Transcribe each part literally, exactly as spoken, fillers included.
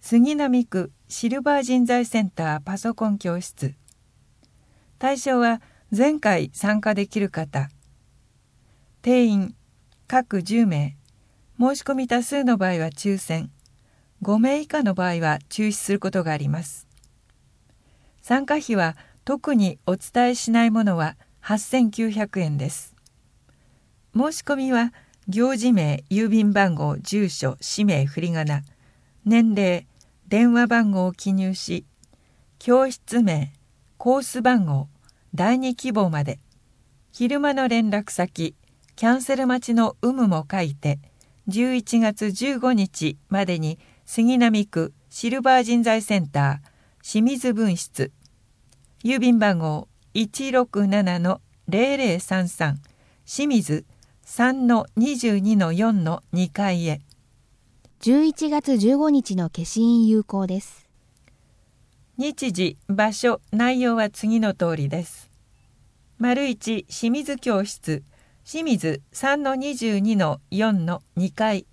杉並区シルバー人材センターパソコン教室。対象は前回参加できる方。定員各じゅうめい。申し込み多数の場合は抽選。ごめい以下の場合は中止することがあります。参加費は特にお伝えしないものははっせんきゅうひゃくえんです。申し込みは行事名、郵便番号、住所、氏名、振り仮名、年齢、電話番号を記入し、教室名、コース番号、だいに希望まで、昼間の連絡先、キャンセル待ちの有無も書いて、じゅういちがつじゅうごにちまでに杉並区シルバー人材センター清水分室、郵便番号 いちろくななのぜろぜろさんさん 清水 さんのにじゅうにのよんのにかいへ。 じゅういちがつじゅうごにちの消印有効です。 日時、場所、内容は次の通りです。丸いち清水教室、清水 さんのにじゅうにのよんのにかい。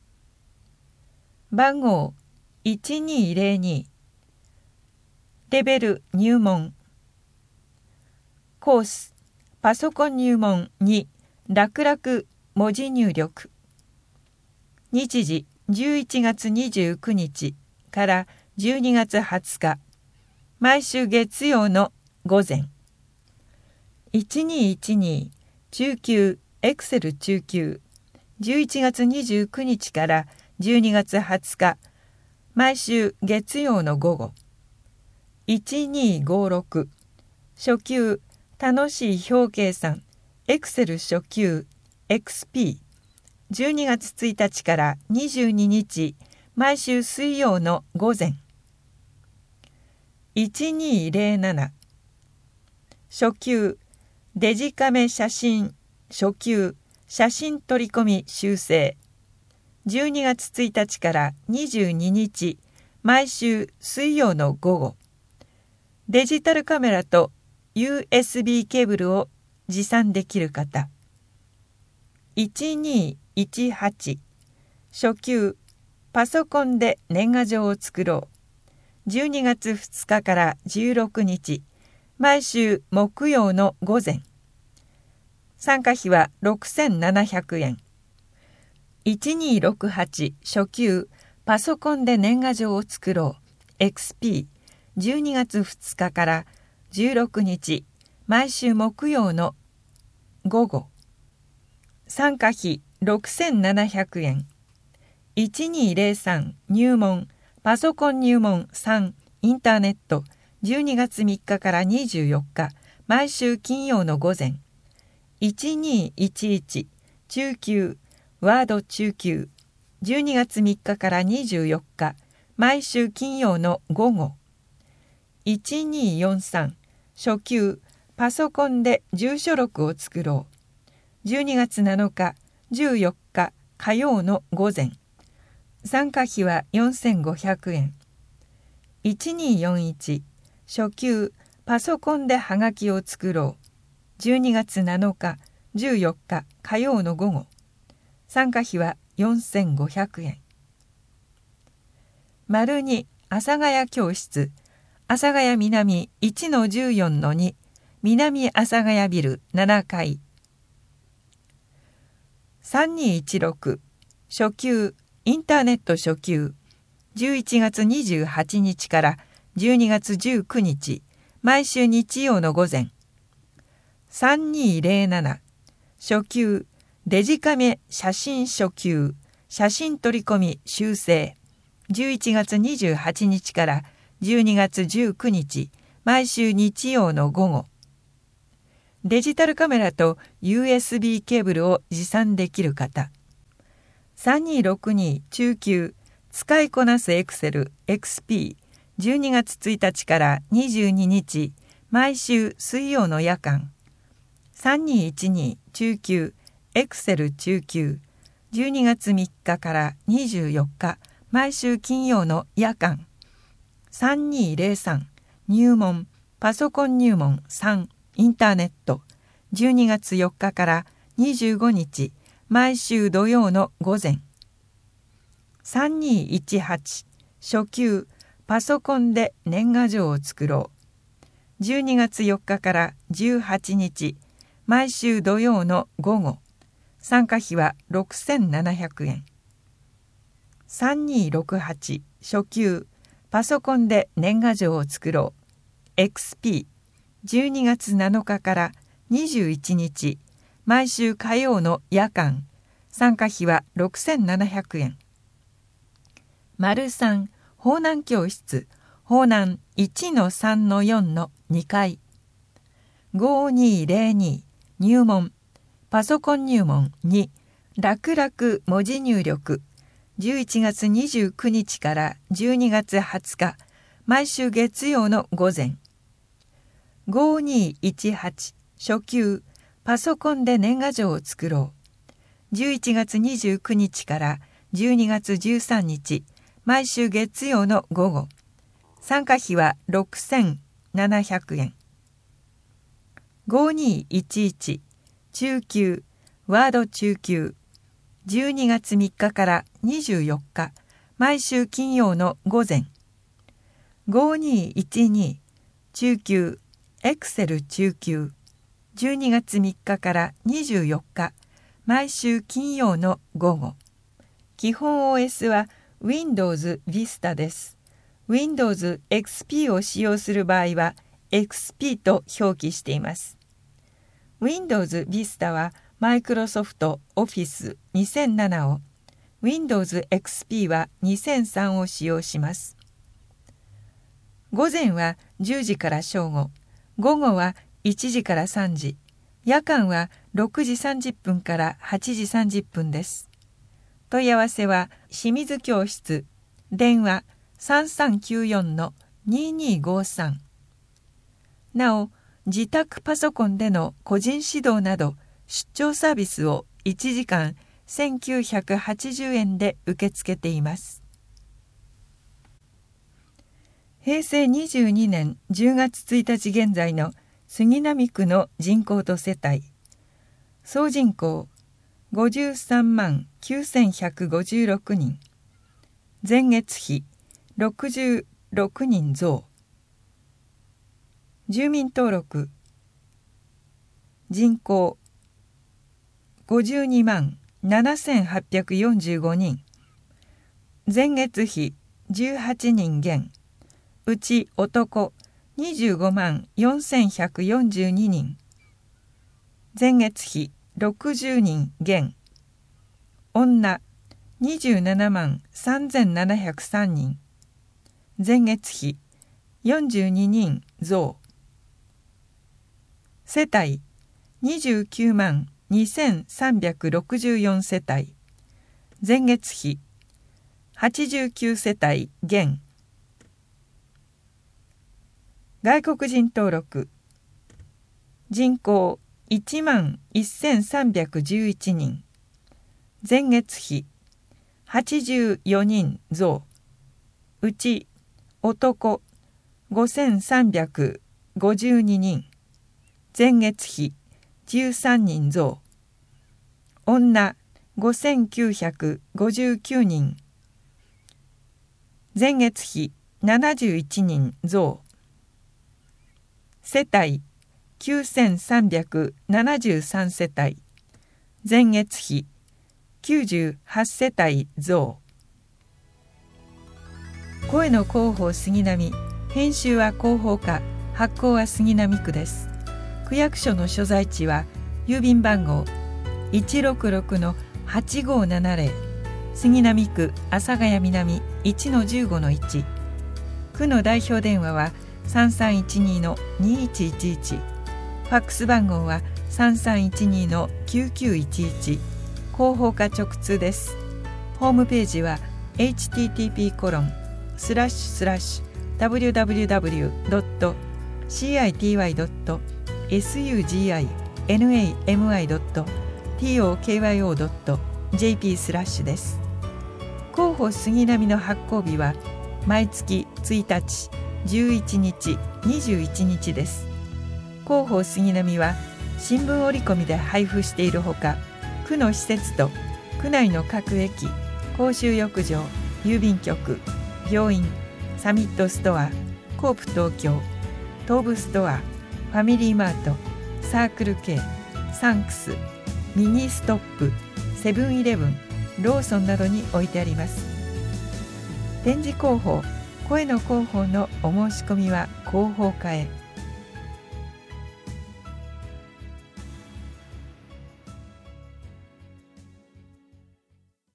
番号いちにーぜろに。レベル入門。コースパソコン入門に楽々文字入力。日時じゅういちがつにじゅうくにちからじゅうにがつはつか、毎週月曜の午前。いちにーいちに中級エクセル中級、じゅういちがつにじゅうくにちからじゅうにがつはつか、毎週月曜の午後。いちにーごろく初級楽しい表計算エクセル初級 エックスピー、じゅうにがつついたちからにじゅうににち毎週水曜の午前。いちにーぜろなな初級デジカメ写真初級写真取り込み修正、じゅうにがつついたちからにじゅうににち毎週水曜の午後。デジタルカメラと ユーエスビー ケーブルを持参できる方。いちにーいちはち初級パソコンで年賀状を作ろう、じゅうにがつふつかからじゅうろくにち毎週木曜の午前。参加費はろくせんななひゃくえん。いちにーろくはち初級パソコンで年賀状を作ろう エックスピー、じゅうにがつふつかからじゅうろくにち毎週木曜の午後。参加費ろくせんななひゃくえん。いちにーぜろさん入門パソコン入門さんインターネット、じゅうにがつみっかからにじゅうよっか毎週金曜の午前。いちにーいちいち中級ワード中級、じゅうにがつみっかからにじゅうよっか毎週金曜の午後。いちにーよんさん初級パソコンで住所録を作ろう、じゅうにがつなのかじゅうよっか火曜の午前。参加費はよんせんごひゃくえん。いちにーよんいち初級パソコンではがきを作ろう、じゅうにがつなのかじゅうよっか火曜の午後。参加費はよんせんごひゃくえん。丸に阿佐ヶ谷教室、阿佐ヶ谷南 いちのじゅうよんのに 南阿佐ヶ谷ビルななかい。さんにーいちろく初級インターネット初級、じゅういちがつにじゅうはちにちからじゅうにがつじゅうくにち毎週日曜の午前。さんにーぜろなな初級デジカメ写真初級写真取り込み修正、じゅういちがつにじゅうはちにちからじゅうにがつじゅうくにち毎週日曜の午後。デジタルカメラと ユーエスビー ケーブルを持参できる方。さんにーろくに中級使いこなすエクセル エックスピー、じゅうにがつついたちからにじゅうににち毎週水曜の夜間。さんにーいちに中級エクセル中級、じゅうにがつみっかからにじゅうよっか毎週金曜の夜間。さんにーぜろさん入門パソコン入門さんインターネット、じゅうにがつよっかからにじゅうごにち毎週土曜の午前。さんにーいちはち初級パソコンで年賀状を作ろう。じゅうにがつよっかからじゅうはちにち、毎週土曜の午後。参加費はろくせんななひゃくえん。さんにーろくはち初級パソコンで年賀状を作ろう。エックスピーじゅうにがつなのかからにじゅういちにち、毎週火曜の夜間。参加費はろくせんななひゃくえん。丸さん法難教室法難 いちのさんのよんのにかい。ごにーぜろに入門パソコン入門に楽々文字入力。じゅういちがつにじゅうくにちからじゅうにがつはつか、毎週月曜の午前。ごにーいちはち初級パソコンで年賀状を作ろう。じゅういちがつにじゅうくにちからじゅうにがつじゅうさんにち、毎週月曜の午後。参加費はろくせんななひゃくえん。ごにーいちいち中級ワード中級。じゅうにがつみっかからにじゅうよっか、毎週金曜の午前。ごにーいちに中級エクセル中級。じゅうにがつみっかからにじゅうよっか、毎週金曜の午後。基本 オーエス は Windows Vista です。Windows エックスピー を使用する場合は エックスピー と表記しています。Windows Vista はマイクロソフト オフィスにせんなな を、Windows エックスピー はにせんさんを使用します。午前はじゅうじから正午、午後はいちじからさんじ、夜間はろくじさんじゅっぷんからはちじさんじゅっぷんです。問い合わせは清水教室、電話 さんさんきゅうよんのににーごさん。なお、自宅パソコンでの個人指導など出張サービスをいちじかんせんきゅうひゃくはちじゅうえんで受け付けています。へいせいにじゅうにねんじゅうがつついたち現在の杉並区の人口と世帯。総人口ごじゅうさんまんきゅうせんひゃくごじゅうろくにん。前月比ろくじゅうろくにん増。住民登録人口ごじゅうにまんななせんはっぴゃくよんじゅうごにん。前月比じゅうはちにん減。うち男にじゅうごまんよんせんひゃくよんじゅうににん。前月比ろくじゅうにん減。女にじゅうななまんさんぜんななひゃくさんにん。前月比よんじゅうににん増。世帯にじゅうきゅうまんにせんさんびゃくろくじゅうよん世帯。前月比はちじゅうきゅう世帯減。外国人登録人口いちまんせんさんびゃくじゅういちにん。前月比はちじゅうよにん増。うち男ごせんさんびゃくごじゅうににん。前月比じゅうさんにん増。女ごせんきゅうひゃくごじゅうきゅうにん。前月比ななじゅういちにん増。世帯きゅうせんさんびゃくななじゅうさん世帯。前月比きゅうじゅうはち世帯増。声の広報杉並。編集は広報課、発行は杉並区です。区役所の所在地は郵便番号 いちろくろくのはちごーななぜろ、杉並区阿佐ヶ谷南 いちのじゅうごのいち。区の代表電話はさんさんいちにのにいちいちいち。ファックス番号はさんさんいちにのきゅうきゅういちいち。広報課直通です。ホームページは エイチティーティーピーコロンスラッシュスラッシュダブリューダブリューダブリュードットシーアイティーワイドットエスユージーアイエヌエーエムアイドットティーオーケーワイオードットジェーピースラッシュです。広報杉並の発行日は毎月ついたち、じゅういちにち、にじゅういちにちです。広報杉並は新聞折り込みで配布しているほか、区の施設と区内の各駅、公衆浴場、郵便局、 病院、サミットストア、コープ東京、東武ストア、ファミリーマート、サークル K、サンクス、ミニストップ、セブンイレブン、ローソンなどに置いてあります。展示広報、声の広報のお申し込みは広報課へ。